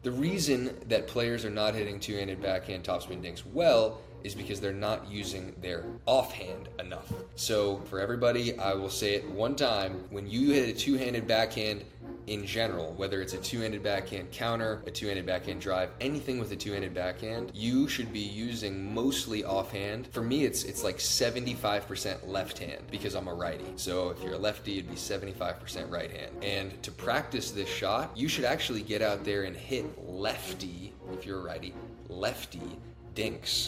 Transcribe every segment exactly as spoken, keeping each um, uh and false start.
The reason that players are not hitting two-handed backhand topspin dinks well is because they're not using their offhand enough. So for everybody, I will say it one time. When you hit a two-handed backhand in general, whether it's a two-handed backhand counter, a two-handed backhand drive, anything with a two-handed backhand, you should be using mostly offhand. For me, it's it's like seventy-five percent left hand because I'm a righty. So if you're a lefty, it'd be seventy-five percent right hand. And to practice this shot, you should actually get out there and hit lefty, if you're a righty, lefty dinks.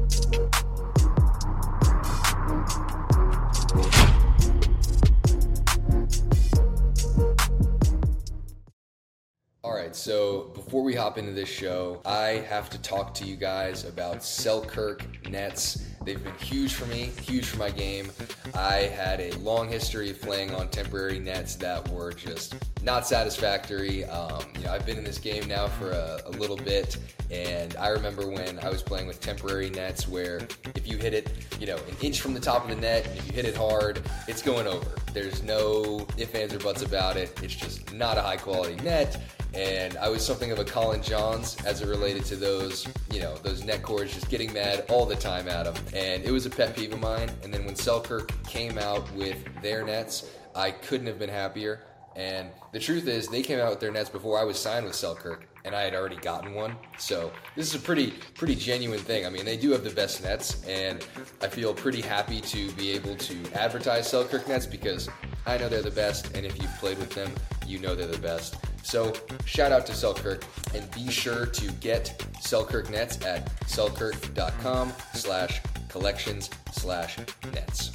Alright, so before we hop into this show, I have to talk to you guys about Selkirk nets. They've been huge for me, huge for my game. I had a long history of playing on temporary nets that were just not satisfactory. Um, you know, I've been in this game now for a, a little bit, and I remember when I was playing with temporary nets where if you hit it, you know, an inch from the top of the net, and if you hit it hard, it's going over. There's no ifs, ands, or buts about it. It's just not a high-quality net. And I was something of a Colin Johns as it related to those, you know, those net cords, just getting mad all the time at them. And it was a pet peeve of mine. And then when Selkirk came out with their nets, I couldn't have been happier. And the truth is, they came out with their nets before I was signed with Selkirk, and I had already gotten one. So this is a pretty, pretty genuine thing. I mean, they do have the best nets, and I feel pretty happy to be able to advertise Selkirk nets because I know they're the best, and if you've played with them, you know they're the best. So shout out to Selkirk, and be sure to get Selkirk nets at selkirk.com slash collections slash nets.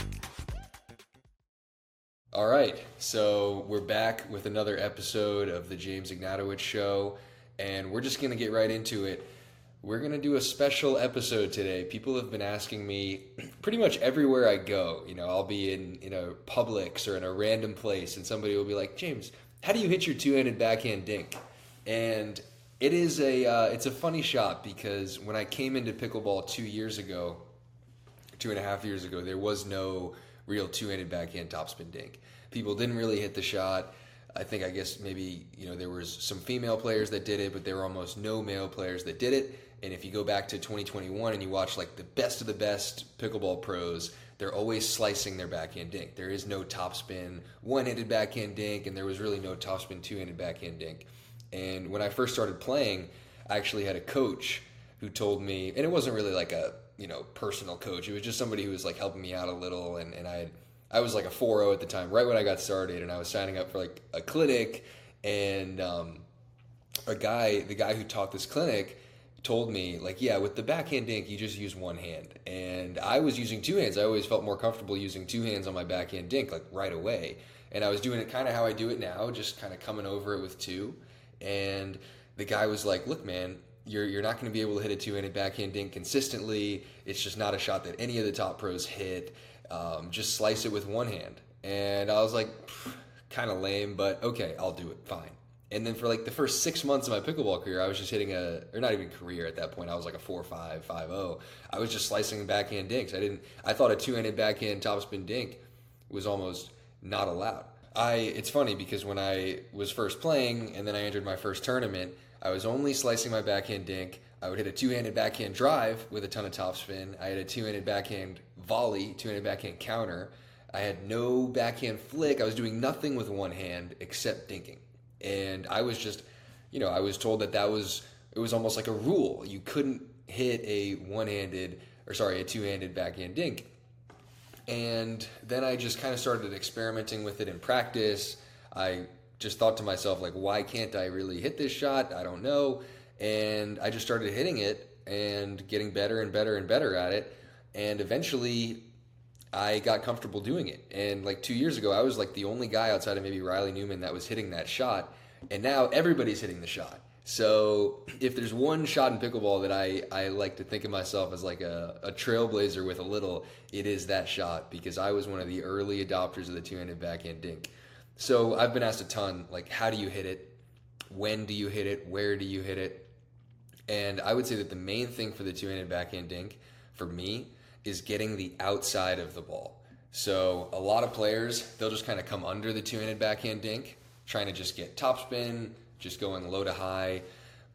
All right, so we're back with another episode of the James Ignatowicz Show, and we're just going to get right into it. We're going to do a special episode today. People have been asking me pretty much everywhere I go. You know, I'll be in, in a Publix or in a random place, and somebody will be like, James, how do you hit your two-handed backhand dink? And it is a uh, it's a funny shot because when I came into pickleball two years ago, two and a half years ago, there was no real two-handed backhand topspin dink. People didn't really hit the shot. I think, I guess maybe, you know, there was some female players that did it, but there were almost no male players that did it. And if you go back to twenty twenty-one and you watch like the best of the best pickleball pros, they're always slicing their backhand dink. There is no topspin one-handed backhand dink, and there was really no topspin two-handed backhand dink. And when I first started playing, I actually had a coach who told me, and it wasn't really like a, you know, personal coach. It was just somebody who was like helping me out a little, and, and I had, I was like a four oh at the time, right when I got started, and I was signing up for like a clinic, and um, a guy, the guy who taught this clinic told me, like, yeah, with the backhand dink, you just use one hand. And I was using two hands. I always felt more comfortable using two hands on my backhand dink, like right away. And I was doing it kind of how I do it now, just kind of coming over it with two. And the guy was like, look, man, you're you're not going to be able to hit a two-handed backhand dink consistently. It's just not a shot that any of the top pros hit. Um, just slice it with one hand. And I was like, kind of lame, but okay, I'll do it, fine. And then for like the first six months of my pickleball career, I was just hitting a, or not even career at that point, I was like a four five, five oh. I was just slicing backhand dinks. I didn't, I thought a two-handed backhand topspin dink was almost not allowed. I, it's funny because when I was first playing and then I entered my first tournament, I was only slicing my backhand dink. I would hit a two-handed backhand drive with a ton of topspin. I had a two-handed backhand volley, two-handed backhand counter. I had no backhand flick. I was doing nothing with one hand except dinking. And I was just, you know, I was told that that was, it was almost like a rule. You couldn't hit a one-handed, or sorry, a two-handed backhand dink. And then I just kind of started experimenting with it in practice. I just thought to myself, like, why can't I really hit this shot? I don't know. And I just started hitting it and getting better and better and better at it. And eventually I got comfortable doing it. And like two years ago, I was like the only guy outside of maybe Riley Newman that was hitting that shot. And now everybody's hitting the shot. So if there's one shot in pickleball that I, I like to think of myself as like a, a trailblazer with a little, it is that shot, because I was one of the early adopters of the two-handed backhand dink. So I've been asked a ton, like, how do you hit it? When do you hit it? Where do you hit it? And I would say that the main thing for the two-handed backhand dink, for me, is getting the outside of the ball. So a lot of players, they'll just kind of come under the two-handed backhand dink, trying to just get topspin, just going low to high.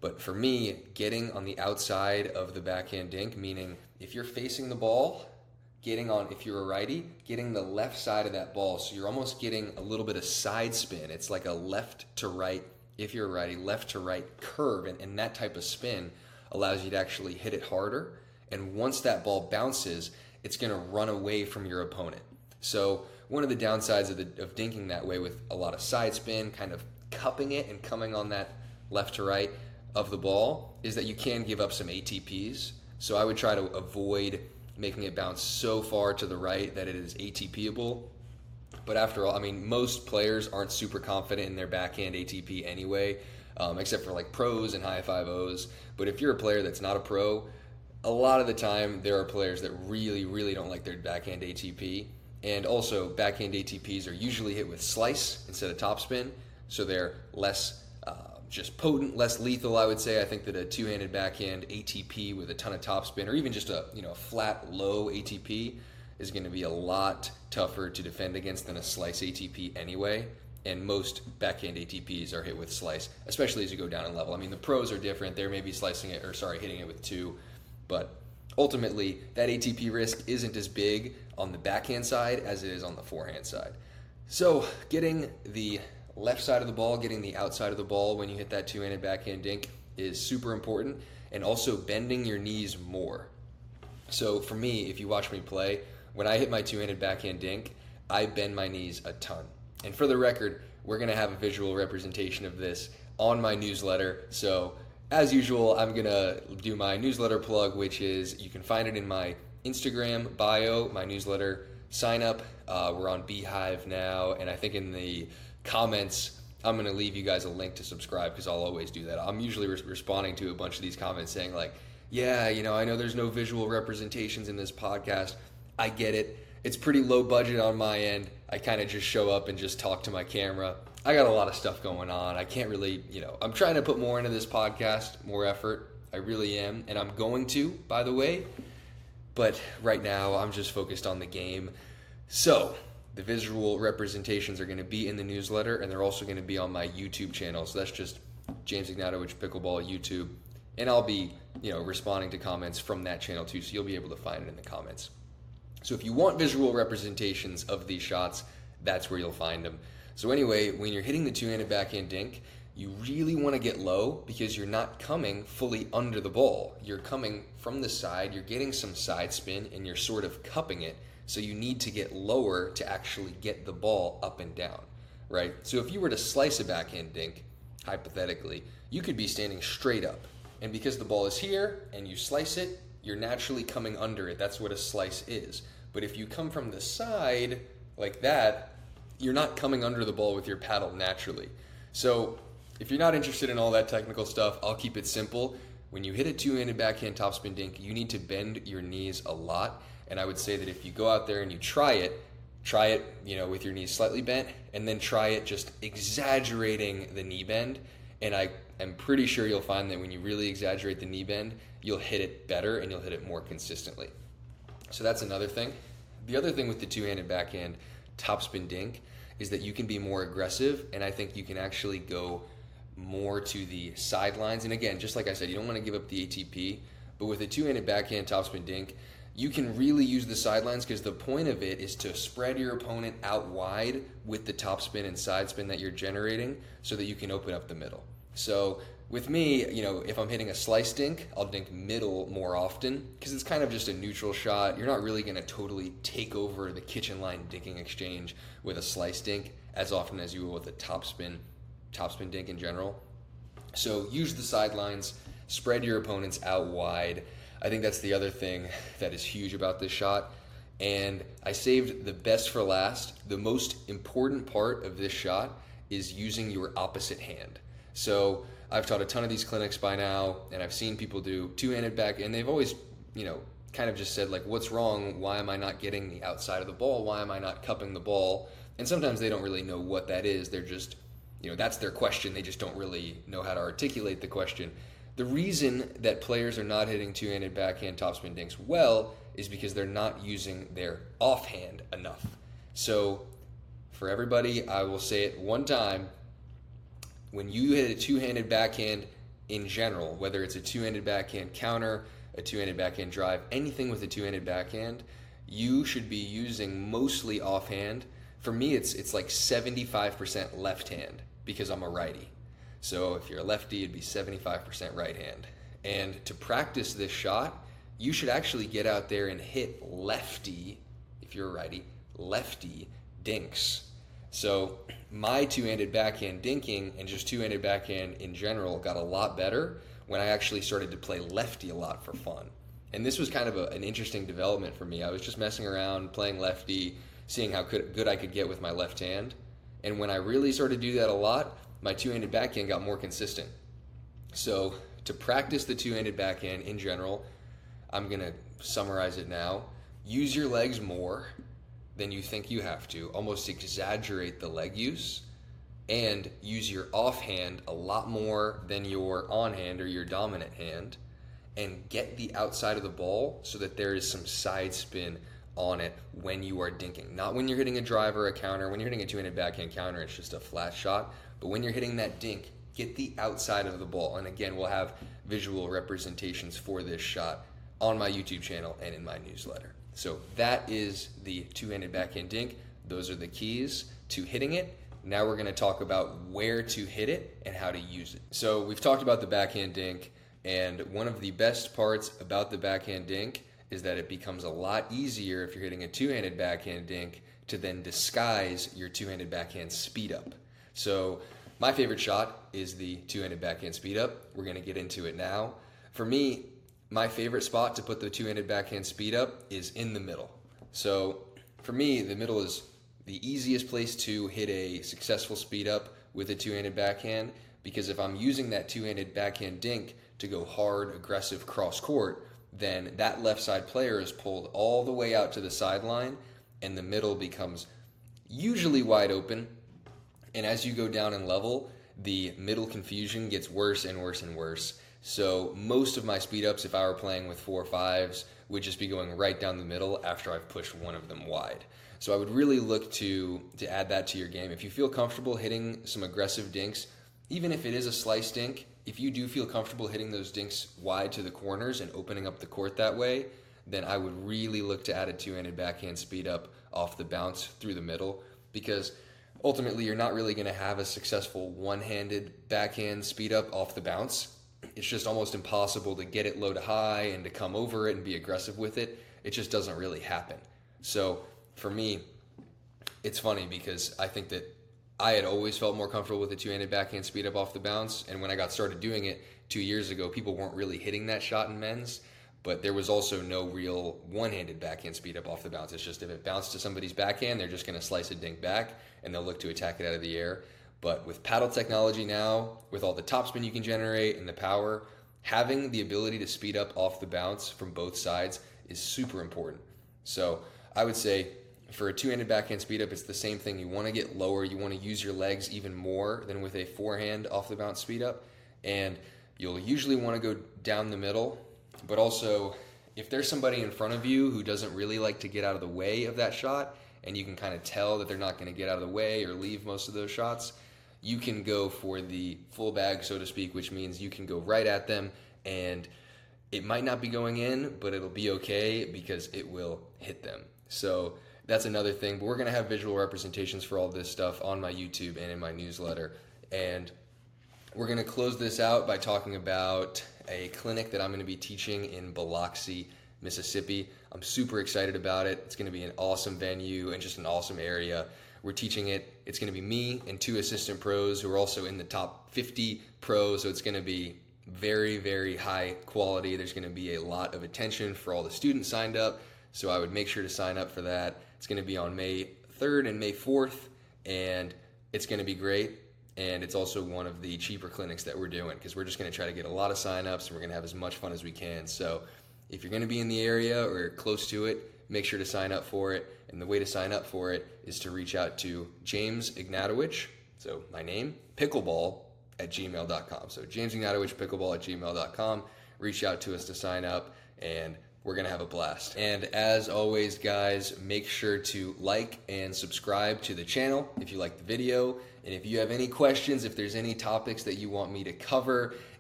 But for me, getting on the outside of the backhand dink, meaning if you're facing the ball, getting on, if you're a righty, getting the left side of that ball. So you're almost getting a little bit of side spin. It's like a left to right, if you're a righty, left to right curve. And, and that type of spin allows you to actually hit it harder. And once that ball bounces, it's going to run away from your opponent. So one of the downsides of, the, of dinking that way with a lot of side spin, kind of cupping it and coming on that left to right of the ball, is that you can give up some A T Ps. So I would try to avoid making it bounce so far to the right that it is ATPable. But after all, I mean, most players aren't super confident in their backhand A T P anyway, um, except for like pros and high five ohs. But if you're a player that's not a pro, a lot of the time there are players that really, really don't like their backhand A T P. And also, backhand A T Ps are usually hit with slice instead of topspin, so they're less uh, just potent, less lethal, I would say. I think that a two-handed backhand A T P with a ton of topspin, or even just a you know a flat, low A T P, is going to be a lot tougher to defend against than a slice A T P anyway. And most backhand A T Ps are hit with slice, especially as you go down in level. I mean, the pros are different. They're maybe slicing it, or sorry, hitting it with two, but ultimately, that A T P risk isn't as big on the backhand side as it is on the forehand side. So getting the left side of the ball, getting the outside of the ball when you hit that two-handed backhand dink is super important, and also bending your knees more. So for me, if you watch me play, when I hit my two-handed backhand dink, I bend my knees a ton. And for the record, we're going to have a visual representation of this on my newsletter. So as usual, I'm going to do my newsletter plug, which is you can find it in my Instagram bio, my newsletter sign up. Uh, we're on Beehive now, and I think in the comments, I'm going to leave you guys a link to subscribe because I'll always do that. I'm usually re- responding to a bunch of these comments saying like, yeah, you know, I know there's no visual representations in this podcast. I get it. It's pretty low budget on my end. I kind of just show up and just talk to my camera. I got a lot of stuff going on. I can't really, you know, I'm trying to put more into this podcast, more effort. I really am. And I'm going to, by the way. But right now, I'm just focused on the game. So the visual representations are going to be in the newsletter, and they're also going to be on my YouTube channel. So that's just James Ignatowicz Pickleball YouTube. And I'll be, you know, responding to comments from that channel too. So you'll be able to find it in the comments. So if you want visual representations of these shots, that's where you'll find them. So anyway, when you're hitting the two-handed backhand dink, you really want to get low because you're not coming fully under the ball. You're coming from the side, you're getting some side spin, and you're sort of cupping it. So you need to get lower to actually get the ball up and down, right? So if you were to slice a backhand dink, hypothetically, you could be standing straight up. And because the ball is here and you slice it, you're naturally coming under it. That's what a slice is. But if you come from the side like that, you're not coming under the ball with your paddle naturally. So if you're not interested in all that technical stuff, I'll keep it simple. When you hit a two-handed backhand topspin dink, you need to bend your knees a lot. And I would say that if you go out there and you try it, try it, you know, with your knees slightly bent, and then try it just exaggerating the knee bend. And I am pretty sure you'll find that when you really exaggerate the knee bend, you'll hit it better and you'll hit it more consistently. So that's another thing. The other thing with the two-handed backhand topspin dink is that you can be more aggressive, and I think you can actually go more to the sidelines. And again, just like I said, you don't want to give up the A T P, but with a two-handed backhand topspin dink, you can really use the sidelines because the point of it is to spread your opponent out wide with the topspin and side spin that you're generating so that you can open up the middle. So with me, you know, if I'm hitting a slice dink, I'll dink middle more often because it's kind of just a neutral shot. You're not really going to totally take over the kitchen line dinking exchange with a slice dink as often as you will with a topspin, topspin dink in general. So use the sidelines, spread your opponents out wide. I think that's the other thing that is huge about this shot. And I saved the best for last. The most important part of this shot is using your opposite hand. So I've taught a ton of these clinics by now, and I've seen people do two-handed back, and they've always, you know, kind of just said, like, what's wrong? Why am I not getting the outside of the ball? Why am I not cupping the ball? And sometimes they don't really know what that is. They're just, you know, that's their question. They just don't really know how to articulate the question. The reason that players are not hitting two-handed backhand topspin dinks well is because they're not using their offhand enough. So for everybody, I will say it one time. When you hit a two-handed backhand in general, whether it's a two-handed backhand counter, a two-handed backhand drive, anything with a two-handed backhand, you should be using mostly offhand. For me, it's it's like seventy-five percent left hand because I'm a righty. So if you're a lefty, it'd be seventy-five percent right hand. And to practice this shot, you should actually get out there and hit lefty, if you're a righty, lefty dinks. So my two-handed backhand dinking and just two-handed backhand in general got a lot better when I actually started to play lefty a lot for fun. And this was kind of a, an interesting development for me. I was just messing around, playing lefty, seeing how good, good I could get with my left hand. And when I really started to do that a lot, my two-handed backhand got more consistent. So to practice the two-handed backhand in general, I'm going to summarize it now. Use your legs more than you think you have to. Almost exaggerate the leg use. And use your offhand a lot more than your on-hand or your dominant hand. And get the outside of the ball so that there is some side spin on it when you are dinking. Not when you're hitting a drive or a counter. When you're hitting a two-handed backhand counter, it's just a flat shot. But when you're hitting that dink, get the outside of the ball. And again, we'll have visual representations for this shot on my YouTube channel and in my newsletter. So that is the two-handed backhand dink. Those are the keys to hitting it. Now we're going to talk about where to hit it and how to use it. So we've talked about the backhand dink, and one of the best parts about the backhand dink is that it becomes a lot easier if you're hitting a two-handed backhand dink to then disguise your two-handed backhand speed up. So my favorite shot is the two-handed backhand speed up. We're going to get into it now. For me, my favorite spot to put the two-handed backhand speed up is in the middle. So for me, the middle is the easiest place to hit a successful speed up with a two-handed backhand, because if I'm using that two-handed backhand dink to go hard, aggressive cross court, then that left side player is pulled all the way out to the sideline and the middle becomes usually wide open. And as you go down in level, the middle confusion gets worse and worse and worse. So most of my speed ups, if I were playing with four fives, would just be going right down the middle after I've pushed one of them wide. So I would really look to to add that to your game. If you feel comfortable hitting some aggressive dinks, even if it is a slice dink, if you do feel comfortable hitting those dinks wide to the corners and opening up the court that way, then I would really look to add a two-handed backhand speed up off the bounce through the middle, because ultimately you're not really going to have a successful one-handed backhand speed up off the bounce. It's just almost impossible to get it low to high and to come over it and be aggressive with it. It just doesn't really happen. So for me, it's funny because I think that I had always felt more comfortable with a two-handed backhand speed up off the bounce, and when I got started doing it two years ago, people weren't really hitting that shot in men's, but there was also no real one-handed backhand speed up off the bounce. It's just if it bounced to somebody's backhand, they're just going to slice a dink back, and they'll look to attack it out of the air. But with paddle technology now, with all the topspin you can generate and the power, having the ability to speed up off the bounce from both sides is super important. So I would say for a two-handed backhand speed up, it's the same thing. You want to get lower. You want to use your legs even more than with a forehand off the bounce speed up. And you'll usually want to go down the middle. But also, if there's somebody in front of you who doesn't really like to get out of the way of that shot, and you can kind of tell that they're not going to get out of the way or leave most of those shots, you can go for the full bag, so to speak, which means you can go right at them, and it might not be going in, but it'll be okay because it will hit them. So that's another thing. But we're going to have visual representations for all this stuff on my YouTube and in my newsletter. And we're going to close this out by talking about a clinic that I'm going to be teaching in Biloxi, Mississippi. I'm super excited about it. It's going to be an awesome venue and just an awesome area. We're teaching it. It's going to be me and two assistant pros who are also in the top fifty pros. So it's going to be very, very high quality. There's going to be a lot of attention for all the students signed up. So I would make sure to sign up for that. It's going to be on May third and May fourth, and it's going to be great. And it's also one of the cheaper clinics that we're doing because we're just going to try to get a lot of signups and we're going to have as much fun as we can. So if you're going to be in the area or close to it, make sure to sign up for it. And the way to sign up for it is to reach out to James Ignatowicz, so my name, pickleball at gmail dot com. So James Ignatowicz, pickleball at gmail dot com. Reach out to us to sign up, and we're going to have a blast. And as always, guys, make sure to like and subscribe to the channel if you like the video. And if you have any questions, if there's any topics that you want me to cover,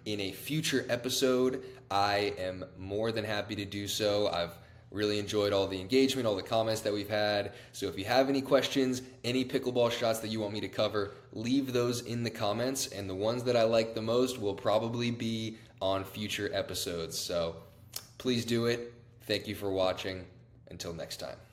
in a future episode, I am more than happy to do so. I've really enjoyed all the engagement, all the comments that we've had. So if you have any questions, any pickleball shots that you want me to cover, leave those in the comments. And the ones that I like the most will probably be on future episodes. So please do it. Thank you for watching. Until next time.